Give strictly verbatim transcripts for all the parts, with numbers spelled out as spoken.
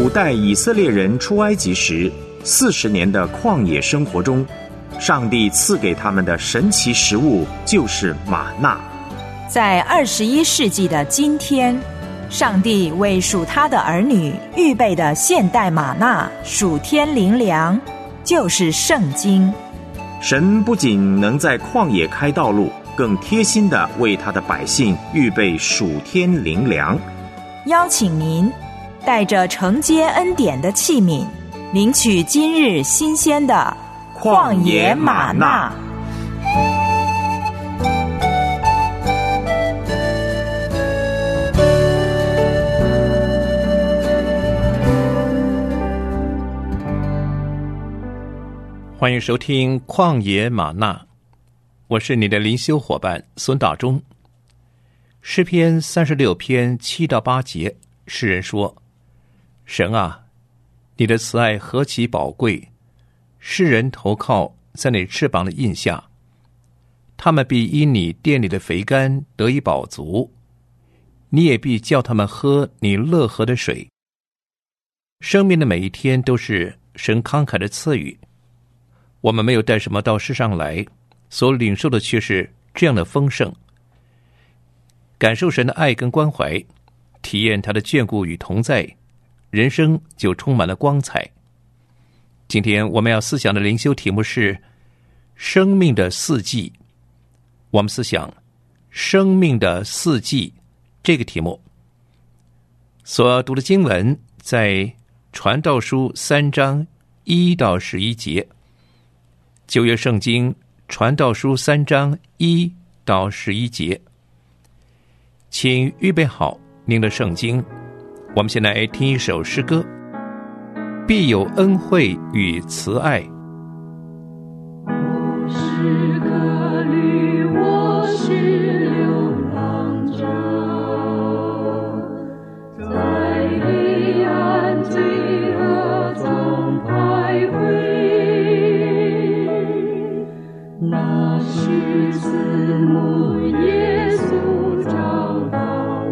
古代以色列人出埃及时四十年的旷野生活中，上帝赐给他们的神奇食物就是玛纳。 在二十一世纪的今天，上帝为属他的儿女预备的现代玛纳属天灵粮，就是圣经。 神不仅能在旷野开道路，更贴心地为他的百姓预备属天灵粮。 邀请您带着承接恩典的器皿，领取今日新鲜的旷野玛纳。 欢迎收听旷野玛纳，我是你的灵修伙伴孙大中。诗篇三十六篇七到八节，诗人说：神啊，你的慈爱何其宝贵，世人投靠在你翅膀的印下，他们必因你殿里的肥甘得以饱足，你也必叫他们喝你乐河的水。生命的每一天都是神慷慨的赐予，我们没有带什么到世上来，所领受的却是这样的丰盛。感受神的爱跟关怀，体验他的眷顾与同在，人生就充满了光彩。今天我们要思想的灵修题目是生命的四季。我们思想生命的四季这个题目，所读的经文在传道书三章一到十一节。旧约圣经传道书三章一到十一节，请预备好您的圣经。我们先来听一首诗歌，必有恩惠与慈爱。 我是个驴，我是流浪者，在黑暗罪恶中徘徊。那是慈母耶稣找到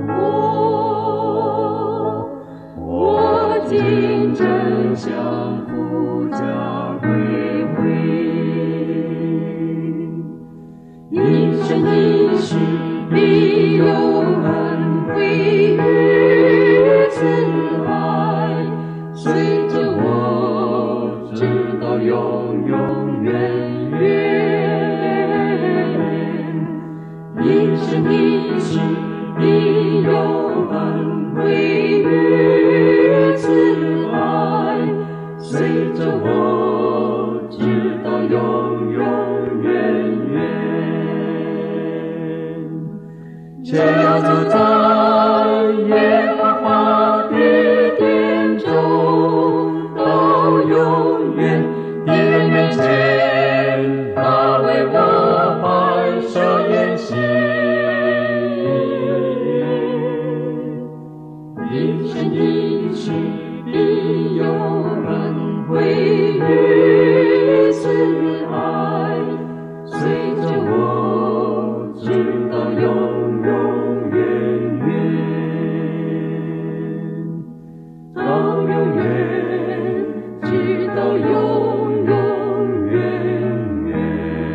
我，我今正向父家归回。一生一世必有恩惠与慈爱，随着我直到永永远远。一生一世必有恩惠与慈爱，随着我直到永永远远。只要走在耶和华的殿中，到永远的人面前，他为我摆设筵席。一生一世必有恩惠与慈爱，随着我直到永永远远，到永远，直到永永远远。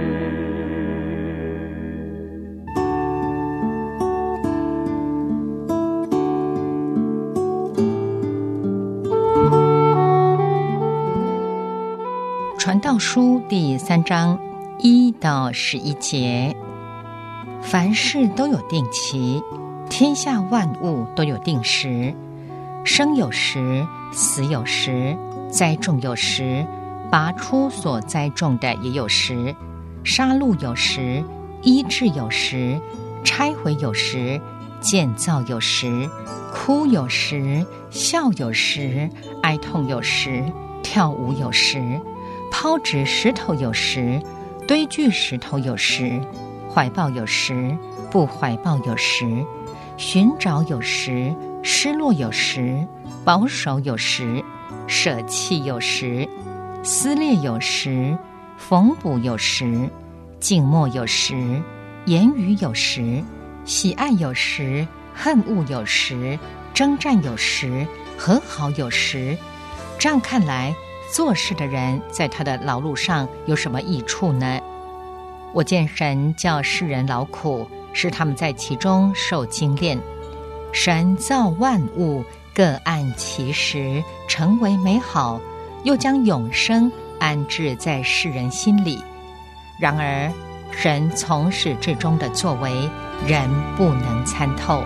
传道书第三章一到十一节，凡事都有定期，天下万物都有定时，生有时，死有时，栽种有时，拔出所栽种的也有时，杀戮有时，医治有时，拆毁有时，建造有时，哭有时，笑有时，哀痛有时，跳舞有时，抛掷石头有时，堆聚石头有时，怀抱有时，不怀抱有时，寻找有时，失落有时，保守有时，舍弃有时，撕裂有时，缝补有时，静默有时，言语有时，喜爱有时，恨恶有时，征战有时， 和好有时。这样看来，做事的人在他的劳碌上有什么益处呢？我见神叫世人劳苦，使他们在其中受精炼。神造万物，各按其时，成为美好，又将永生安置在世人心里。然而，神从始至终的作为，人不能参透。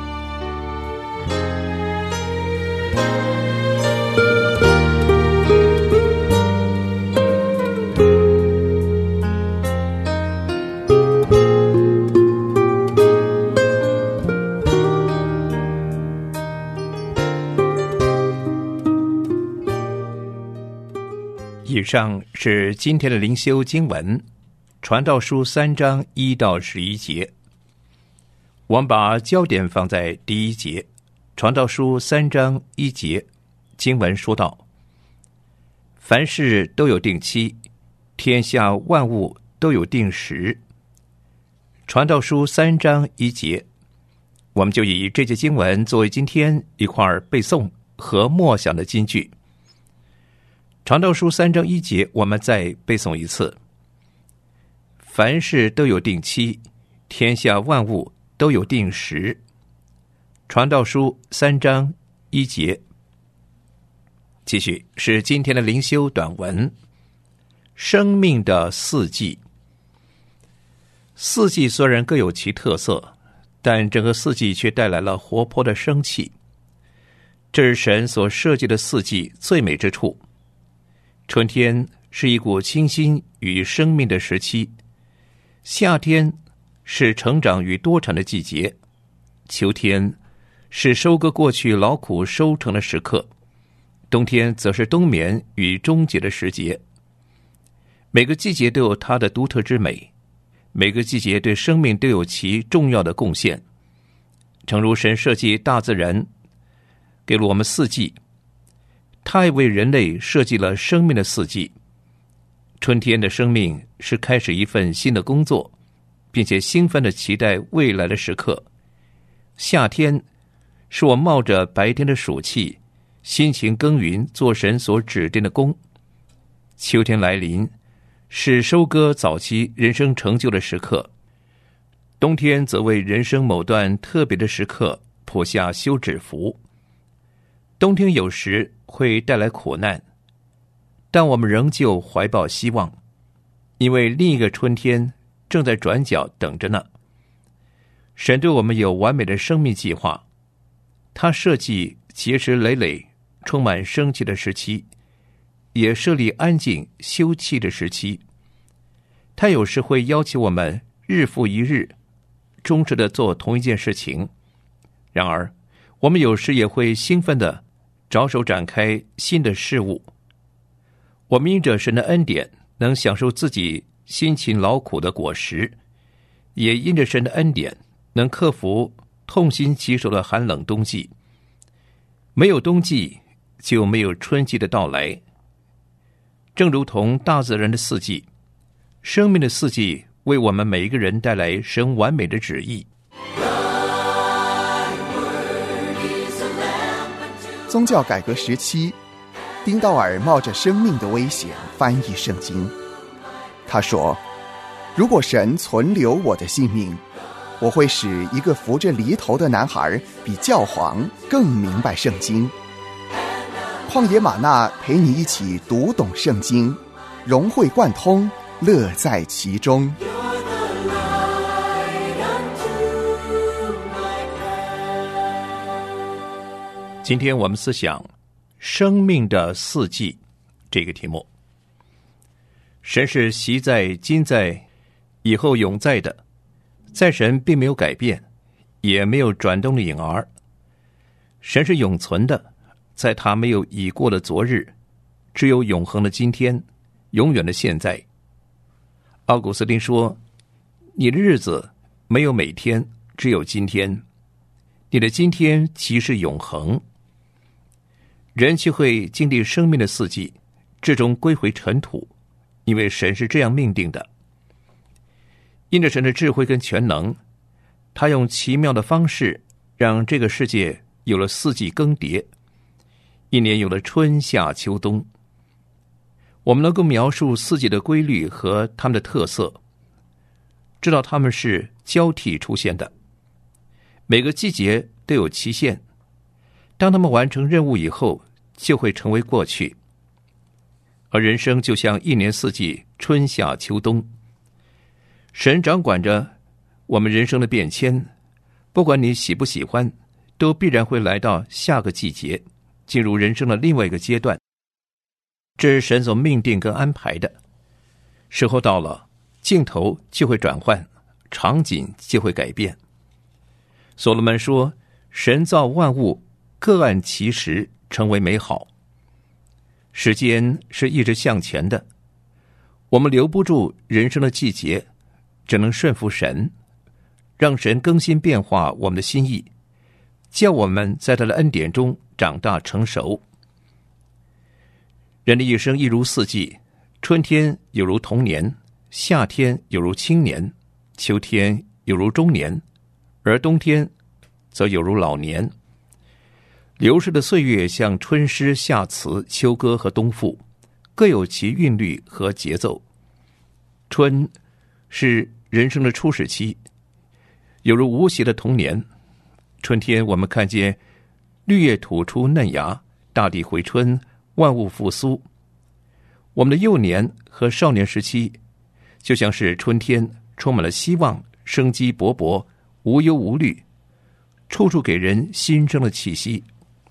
以上是今天的灵修经文，传道书三章一到十一节。我们把焦点放在第一节，传道书三章一节，经文说道：凡事都有定期，天下万物都有定时。传道书三章一节，我们就以这节经文作为今天一块背诵和默想的金句。传道书三章一节，我们再背诵一次：凡事都有定期，天下万物都有定时。传道书三章一节。继续是今天的灵修短文，生命的四季。四季虽然各有其特色，但整个四季却带来了活泼的生气。这是神所设计的四季最美之处。春天是一股清新与生命的时期，夏天是成长与多产的季节，秋天是收割过去劳苦收成的时刻，冬天则是冬眠与终结的时节。每个季节都有它的独特之美，每个季节对生命都有其重要的贡献。诚如神设计大自然给了我们四季，他也为人类设计了生命的四季。春天的生命是开始一份新的工作，并且兴奋地期待未来的时刻。夏天是我冒着白天的暑气，辛勤耕耘，做神所指定的工。秋天来临，是收割早期人生成就的时刻。冬天则为人生某段特别的时刻谱下休止符。冬天有时会带来苦难，但我们仍旧怀抱希望，因为另一个春天正在转角等着呢。神对我们有完美的生命计划，他设计结实累累、充满生气的时期，也设立安静休憩的时期。他有时会要求我们日复一日忠实地做同一件事情，然而我们有时也会兴奋地着手展开新的事物。我们因着神的恩典能享受自己辛勤劳苦的果实，也因着神的恩典能克服痛心疾首的寒冷冬季。没有冬季就没有春季的到来。正如同大自然的四季，生命的四季为我们每一个人带来神完美的旨意。 宗教改革时期，丁道尔冒着生命的危险翻译圣经。他说，如果神存留我的性命，我会使一个扶着犁头的男孩比教皇更明白圣经。旷野吗哪陪你一起读懂圣经，融会贯通，乐在其中。 今天我们思想生命的四季这个题目。神是昔在、今在、以后永在的，在神并没有改变，也没有转动的影儿。神是永存的，在他没有已过的昨日，只有永恒的今天，永远的现在。奥古斯丁说，你的日子没有每天，只有今天，你的今天即是永恒。人就会经历生命的四季，最终归回尘土，因为神是这样命定的。因着神的智慧跟全能，他用奇妙的方式让这个世界有了四季更迭， 一年有了春夏秋冬，我们能够描述四季的规律和它们的特色，知道它们是交替出现的。每个季节都有期限，当他们完成任务以后，就会成为过去。而人生就像一年四季，春夏秋冬，神掌管着我们人生的变迁，不管你喜不喜欢，都必然会来到下个季节，进入人生的另外一个阶段。这是神所命定跟安排的，时候到了，镜头就会转换，场景就会改变。所罗门说，神造万物各按其时，成为美好。时间是一直向前的，我们留不住人生的季节，只能顺服神，让神更新变化我们的心意，叫我们在他的恩典中长大成熟。人的一生一如四季，春天有如童年，夏天有如青年，秋天有如中年，而冬天则有如老年。流逝的岁月像春诗、夏词、秋歌和冬赋，各有其韵律和节奏。春是人生的初始期，有如无邪的童年。春天我们看见绿叶吐出嫩芽，大地回春，万物复苏。我们的幼年和少年时期就像是春天，充满了希望，生机勃勃，无忧无虑，处处给人新生的气息。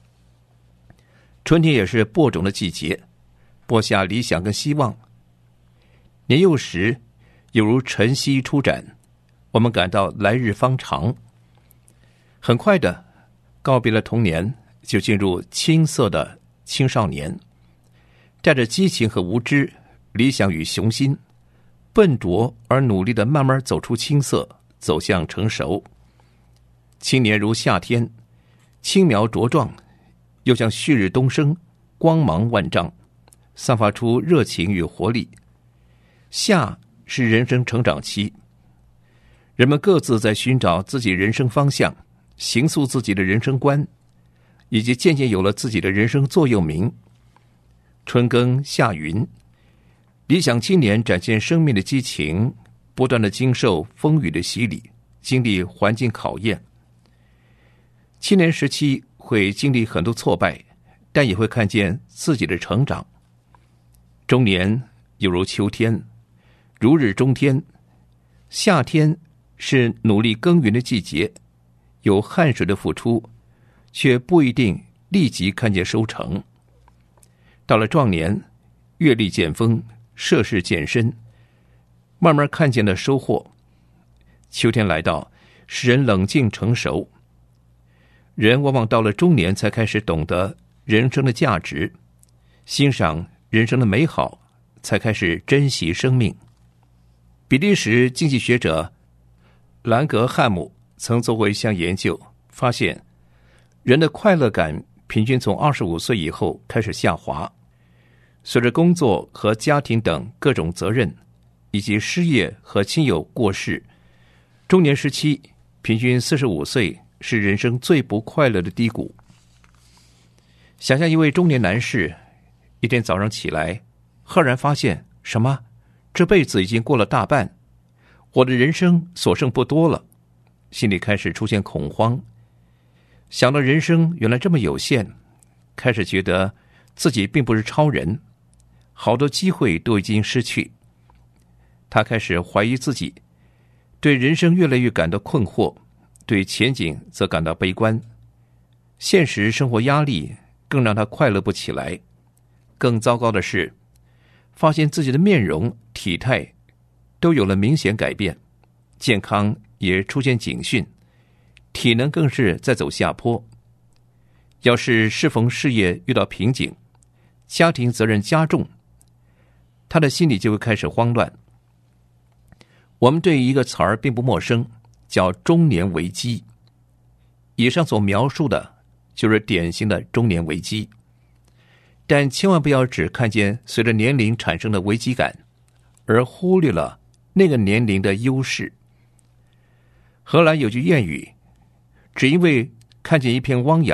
春天也是播种的季节，播下理想跟希望。年幼时有如晨曦初展，我们感到来日方长。很快的告别了童年，就进入青涩的青少年，带着激情和无知，理想与雄心，笨拙而努力的慢慢走出青涩，走向成熟。青年如夏天，轻苗茁壮，又像旭日东升，光芒万丈，散发出热情与活力。夏是人生成长期，人们各自在寻找自己人生方向，形塑自己的人生观，以及渐渐有了自己的人生座右铭。春耕夏耘，理想青年展现生命的激情，不断的经受风雨的洗礼，经历环境考验。青年时期会经历很多挫败，但也会看见自己的成长。中年犹如秋天，如日中天。夏天是努力耕耘的季节，有汗水的付出，却不一定立即看见收成。到了壮年，阅历渐丰，涉世渐深，慢慢看见了收获。秋天来到，使人冷静成熟。人往往到了中年才开始懂得人生的价值，欣赏人生的美好，才开始珍惜生命。比利时经济学者兰格汉姆曾做过一项研究，发现人的快乐感平均从二十五岁以后开始下滑。随着工作和家庭等各种责任，以及失业和亲友过世，中年时期平均四十五岁是人生最不快乐的低谷。想象一位中年男士，一天早上起来，赫然发现什么？这辈子已经过了大半，我的人生所剩不多了，心里开始出现恐慌。想到人生原来这么有限，开始觉得自己并不是超人，好多机会都已经失去。他开始怀疑自己，对人生越来越感到困惑，对前景则感到悲观。现实生活压力更让他快乐不起来。更糟糕的是，发现自己的面容、体态都有了明显改变，健康也出现警讯，体能更是在走下坡。要是适逢事业遇到瓶颈，家庭责任加重，他的心里就会开始慌乱。我们对于一个词儿并不陌生，叫中年危机。以上所描述的就是典型的中年危机。但千万不要只看见随着年龄产生的危机感，而忽略了那个年龄的优势。荷兰有句谚语，只因为看见一片汪洋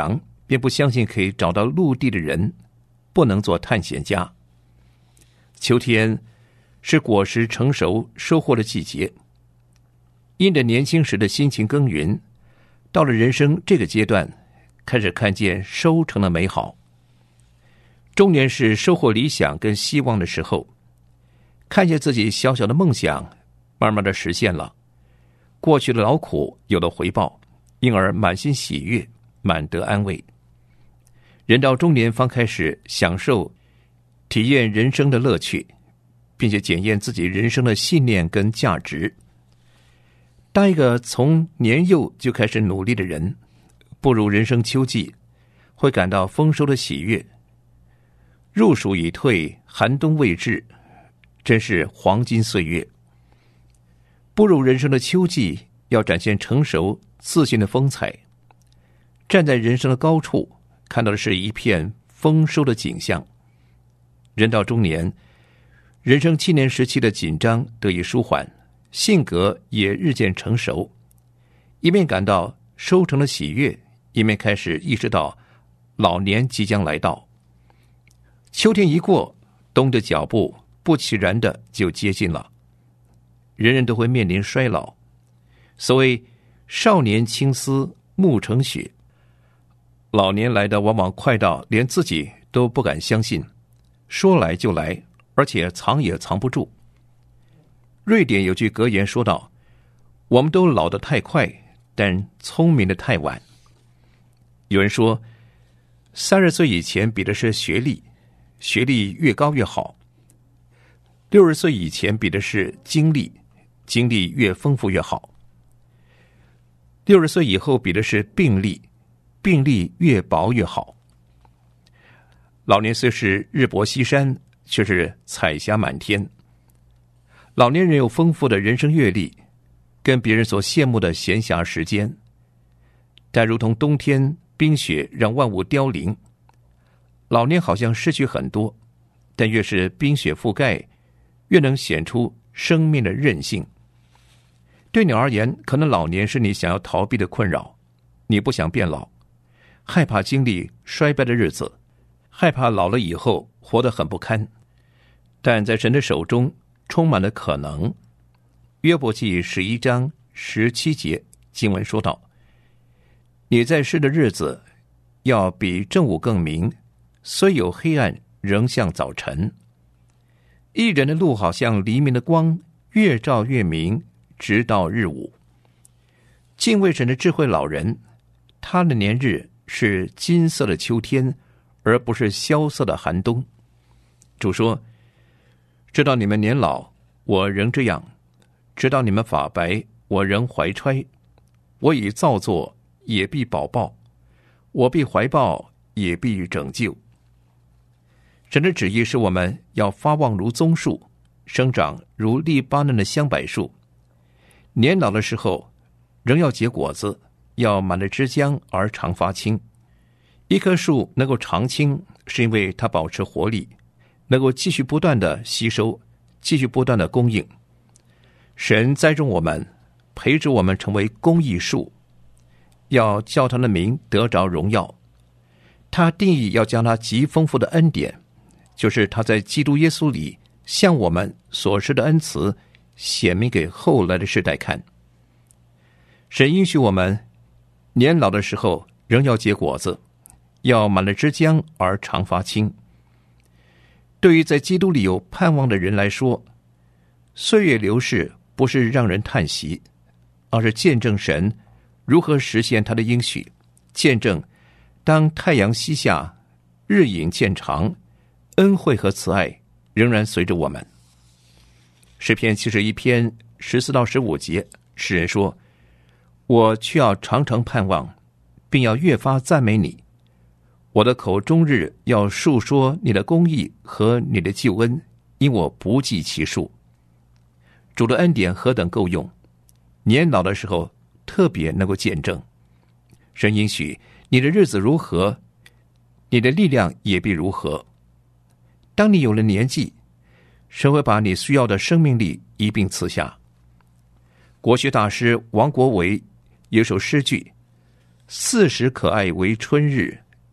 便不相信可以找到陆地的人不能做探险家。秋天是果实成熟收获的季节，因着年轻时的辛勤耕耘，到了人生这个阶段，开始看见收成的美好。中年是收获理想跟希望的时候，看见自己小小的梦想慢慢的实现了，过去的劳苦有了回报，因而满心喜悦，满得安慰。人到中年方开始享受体验人生的乐趣，并且检验自己人生的信念跟价值。当一个从年幼就开始努力的人，步入人生秋季，会感到丰收的喜悦。入暑已退，寒冬未至，真是黄金岁月。步入人生的秋季，要展现成熟自信的风采。站在人生的高处，看到的是一片丰收的景象。人到中年，人生青年时期的紧张得以舒缓，性格也日渐成熟，一面感到收成的喜悦，一面开始意识到老年即将来到。秋天一过，冬的脚步不其然的就接近了。人人都会面临衰老，所谓少年青丝暮成雪，老年来的往往快到连自己都不敢相信，说来就来，而且藏也藏不住。瑞典有句格言说道：我们都老得太快，但聪明的太晚。有人说，三十岁以前比的是学历，学历越高越好；六十岁以前比的是经历，经历越丰富越好；六十岁以后比的是病历，病历越薄越好。老年虽是日薄西山，却是彩霞满天。老年人有丰富的人生阅历，跟别人所羡慕的闲暇时间，但如同冬天冰雪让万物凋零，老年好像失去很多，但越是冰雪覆盖，越能显出生命的韧性。对你而言，可能老年是你想要逃避的困扰，你不想变老，害怕经历衰败的日子，害怕老了以后活得很不堪。但在神的手中充满了可能。约伯记十一章十七节经文说道：你在世的日子要比正午更明，虽有黑暗仍像早晨。一人的路好像黎明的光，越照越明，直到日午。敬畏神的智慧老人，他的年日是金色的秋天，而不是萧瑟的寒冬。主说：知道你们年老，我仍这样；知道你们发白，我仍怀揣。我已造作，也必保抱；我必怀抱，也必拯救。神的旨意是我们要发旺如棕树，生长如利巴嫩的香柏树。年老的时候，仍要结果子，要满了枝浆而常发青。一棵树能够常青，是因为它保持活力，能够继续不断的吸收，继续不断的供应。神栽种我们，培植我们成为公义树，要叫他的名得着荣耀。他定义要将他极丰富的恩典，就是他在基督耶稣里向我们所施的恩慈，显明给后来的世代看。神应许我们年老的时候仍要结果子，要满了枝浆而常发青。对于在基督里有盼望的人来说，岁月流逝不是让人叹息，而是见证神如何实现他的应许，见证当太阳西下，日影渐长，恩惠和慈爱仍然随着我们。诗篇七十一篇十四到十五节，诗人说：我却要常常盼望，并要越发赞美你。我的口终日要述说你的公义和你的救恩，因我不计其数。主的恩典何等够用，年老的时候特别能够见证。神应许你的日子如何，你的力量也必如何。当你有了年纪，神会把你需要的生命力一并赐下。国学大师王国维有首诗句：四十可爱为春日，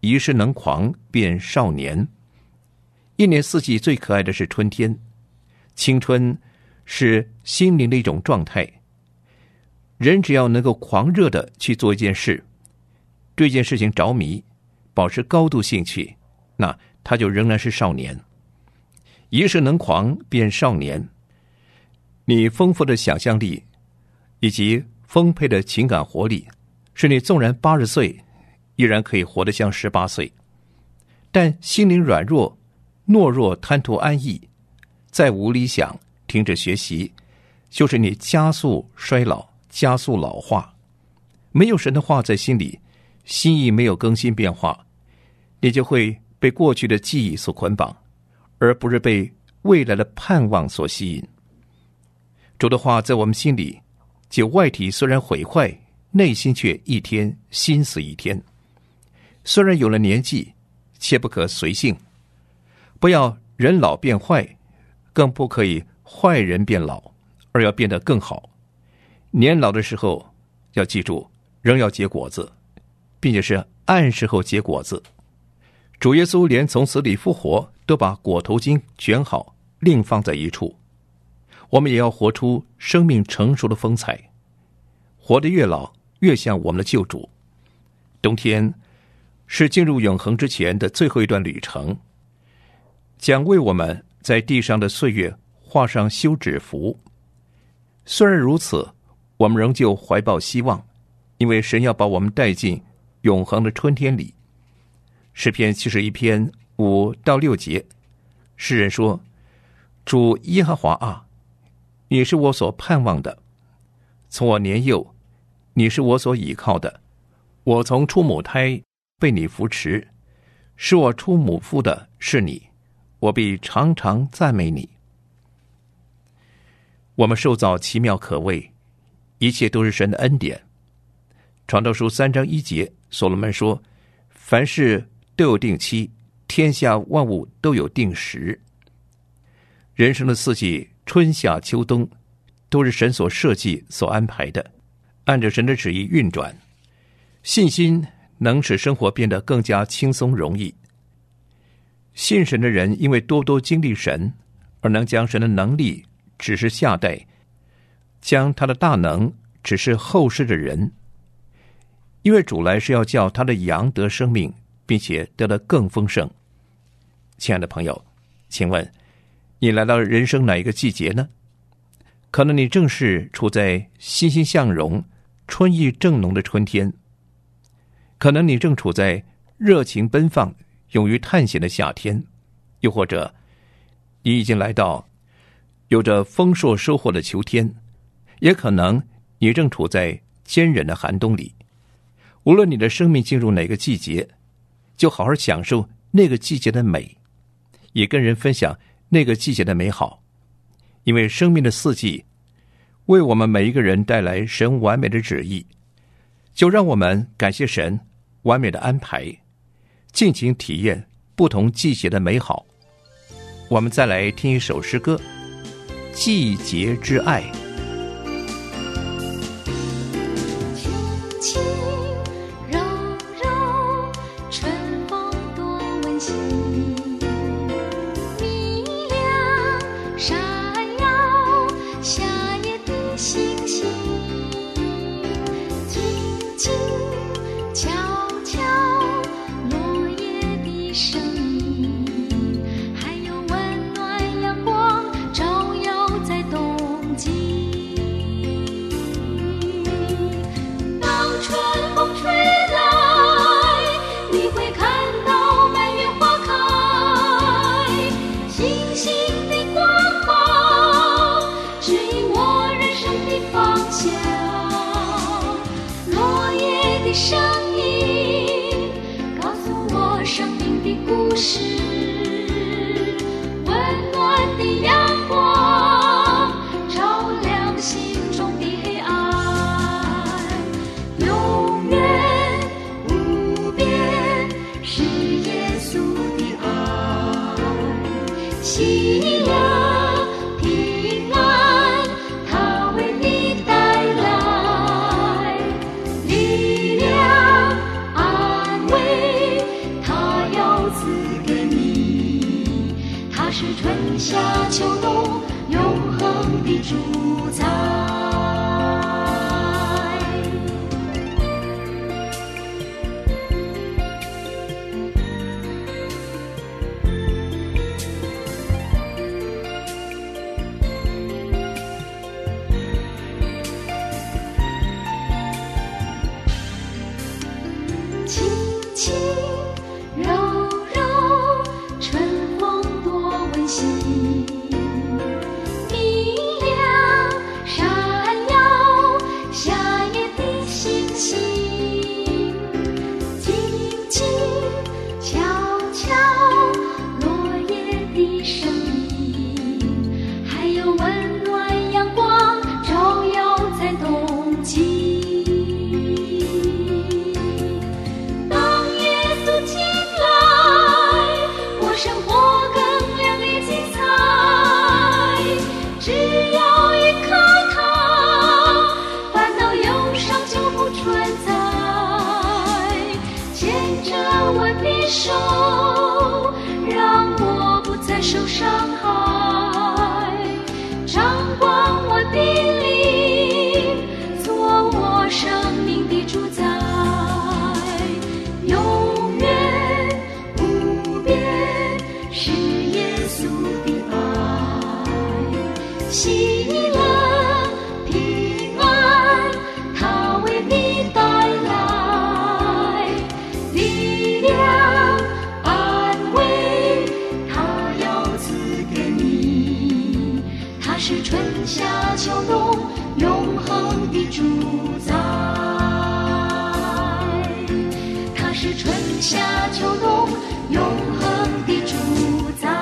一时能狂变少年。一年四季最可爱的是春天，青春是心灵的一种状态。人只要能够狂热的去做一件事，对一件事情着迷，保持高度兴趣，那他就仍然是少年。一时能狂变少年，你丰富的想象力以及丰沛的情感活力，使你纵然八十岁依然可以活得像十八岁。但心灵软弱、懦弱、贪图安逸，再无理想，停止学习，就是你加速衰老，加速老化。没有神的话在心里，心意没有更新变化，你就会被过去的记忆所捆绑，而不是被未来的盼望所吸引。主的话在我们心里，就外体虽然毁坏，内心却一天心死一天。虽然有了年纪，切不可随性，不要人老变坏，更不可以坏人变老，而要变得更好。年老的时候要记住，仍要结果子，并且是按时候结果子。主耶稣连从死里复活都把裹头巾卷好，另放在一处。我们也要活出生命成熟的风采，活得越老越像我们的救主。冬天是进入永恒之前的最后一段旅程，将为我们在地上的岁月画上休止符。虽然如此，我们仍旧怀抱希望，因为神要把我们带进永恒的春天里。诗篇七十一篇五到六节，诗人说：主耶和华啊，你是我所盼望的，从我年幼，你是我所倚靠的。我从出母胎被你扶持，使我出母腹的是你，我必常常赞美你。我们受造奇妙可畏，一切都是神的恩典。传道书三章一节，所罗门说：凡事都有定期，天下万物都有定时。人生的四季，春夏秋冬，都是神所设计所安排的，按着神的旨意运转。信心能使生活变得更加轻松容易。信神的人因为多多经历神，而能将神的能力指示下代，将他的大能指示后世的人。因为主来是要叫他的羊得生命，并且得得更丰盛。亲爱的朋友，请问你来到人生哪一个季节呢？可能你正是处在欣欣向荣、春意正浓的春天，可能你正处在热情奔放、勇于探险的夏天，又或者你已经来到有着丰硕收获的秋天，也可能你正处在坚忍的寒冬里。无论你的生命进入哪个季节，就好好享受那个季节的美，也跟人分享那个季节的美好。因为生命的四季为我们每一个人带来神完美的旨意，就让我们感谢神完美的安排，尽情体验不同季节的美好。我们再来听一首诗歌《季节之爱》。 轻轻柔柔，春风多温馨，明亮闪耀夏夜的星星，静静悄悄落叶的声音，还有温暖阳光照耀在冬季。当春风吹来，你会看到满园花开，星星的光芒指引我人生的方向，落叶的声音告诉我生命的故事，温暖的阳光照亮心中的黑暗，永远无边是耶稣的爱，喜乐平安他为你带来，力量安慰夏秋冬永恒的主宰。轻轻柔柔，春风多温馨，明亮闪耀夏夜的星星，静静悄悄落叶的声音，还有温暖阳光照耀在冬季。生活更亮丽精彩，只要一颗它，烦恼忧伤就不存在。牵着我的手，让我不再受伤害，掌管我的灵，做我生命的主宰。永远无边是耶稣的爱，喜乐平安，他为你带来力量安慰，他要赐给你，他是春夏秋冬永恒的主宰，他是春夏秋冬永恒的主宰。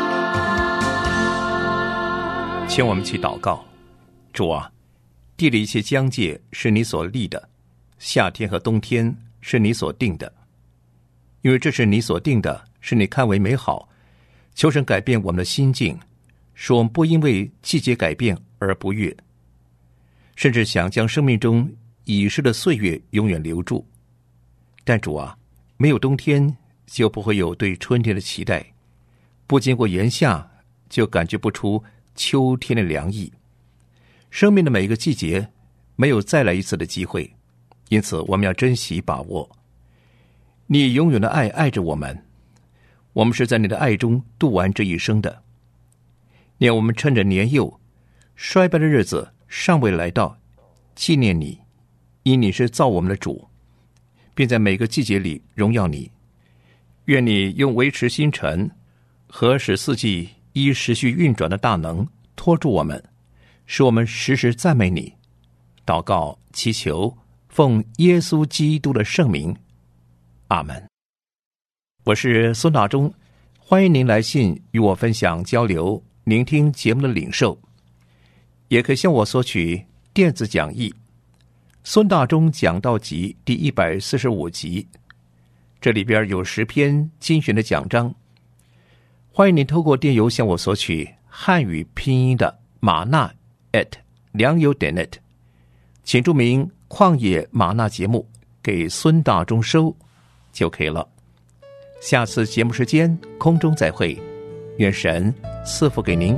请我们去祷告。主啊，地的一切疆界是你所立的，夏天和冬天是你所定的，因为这是你所定的，是你看为美好。求神改变我们的心境，使我们不因为季节改变而不悦，甚至想将生命中已逝的岁月永远留住。但主啊，没有冬天就不会有对春天的期待，不经过炎夏就感觉不出秋天的凉意。生命的每一个季节没有再来一次的机会，因此我们要珍惜把握。你以永远的爱爱着我们，我们是在你的爱中度完这一生的。念我们趁着年幼衰败的日子尚未来到，纪念你，因你是造我们的主，并在每个季节里荣耀你。愿你用维持星辰和使四季依时序运转的大能托住我们，使我们时时赞美你。祷告祈求奉耶稣基督的圣名，阿们。我是孙大中，欢迎您来信与我分享交流，聆听节目的领受，也可以向我索取电子讲义孙大中讲道集第一百四十五集，这里边有十篇精选的讲章。欢迎您透过电邮向我索取汉语拼音的玛纳 at 良友点 net， 请注明旷野玛纳节目给孙大中收就可以了。下次节目时间空中再会，愿神赐福给您。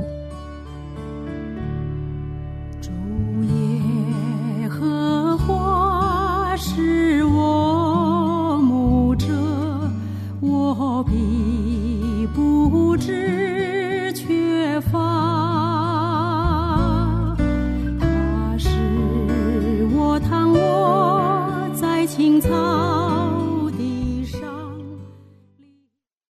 主耶和华是我牧者，我必不知